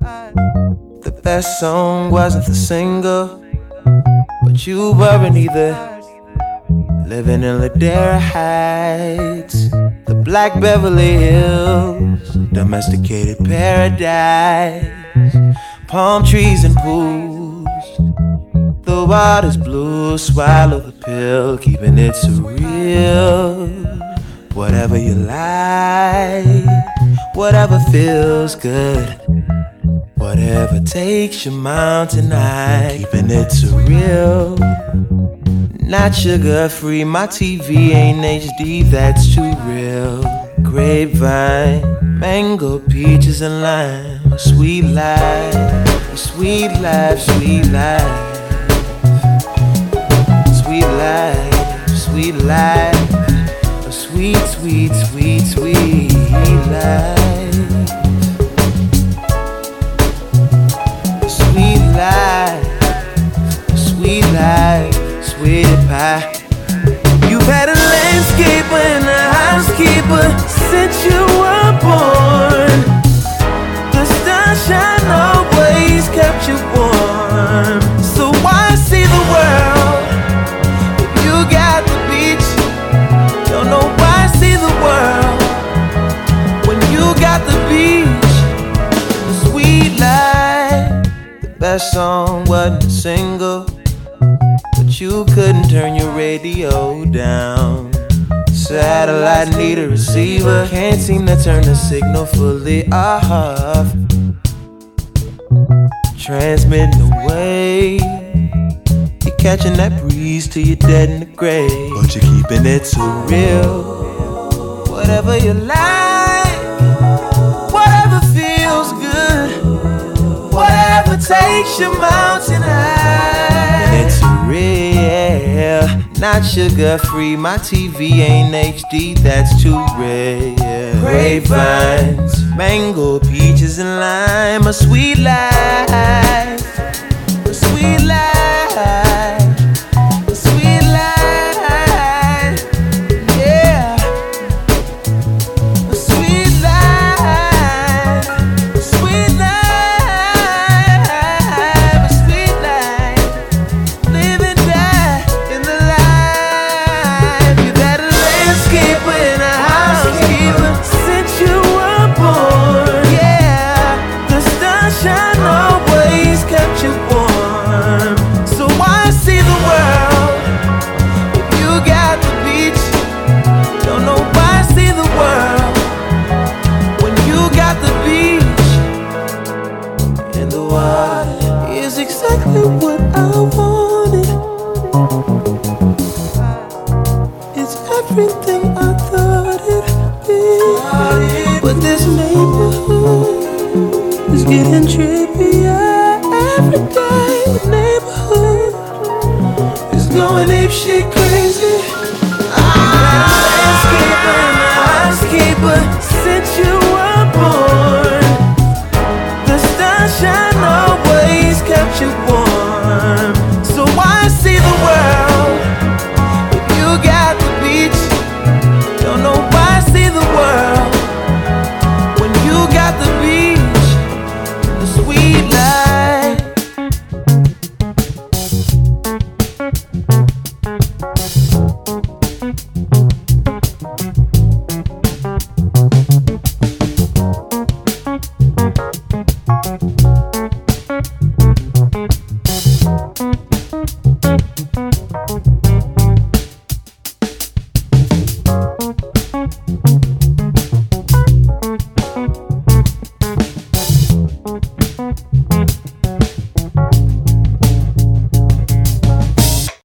The best song wasn't the single, but you weren't either. Living in Ladera Heights, the Black Beverly Hills, domesticated paradise, palm trees and pools. The water's blue, swallow the pill, keeping it surreal. Whatever you like, whatever feels good, whatever takes your mind tonight, keeping it surreal. Not sugar free, my TV ain't HD, that's too real. Grapevine, mango, peaches and lime, a sweet life, a sweet life, sweet life. Sweet life, sweet life, a sweet, sweet, sweet, sweet life. Sweet life, sweet life, sweet pie. You've had a landscaper and a housekeeper since you were born. The sunshine always kept you warm. So why see the world? You got the beach, don't know why see the world when you got the beach. The sweet life, the best song wasn't a single, but you couldn't turn your radio down. Satellite need a receiver, can't seem to turn the signal fully off. Transmitting away, catching that breeze till you're dead in the grave, but you're keeping it so real. Whatever you like, whatever feels good, whatever takes your mountain high, and it's real. Not sugar free, my TV ain't HD, that's too rare. Grapevines, mango, peaches and lime, a sweet life, a sweet life. What I wanted, it's everything I thought it'd be. But this neighborhood is getting trippier every day. The neighborhood is going apeshit crazy. Landscaper and a housekeeper since you were born. The sunshine always kept you warm. So why see the world if you got the beach? Don't know why see the world when you got the beach. The sweet life.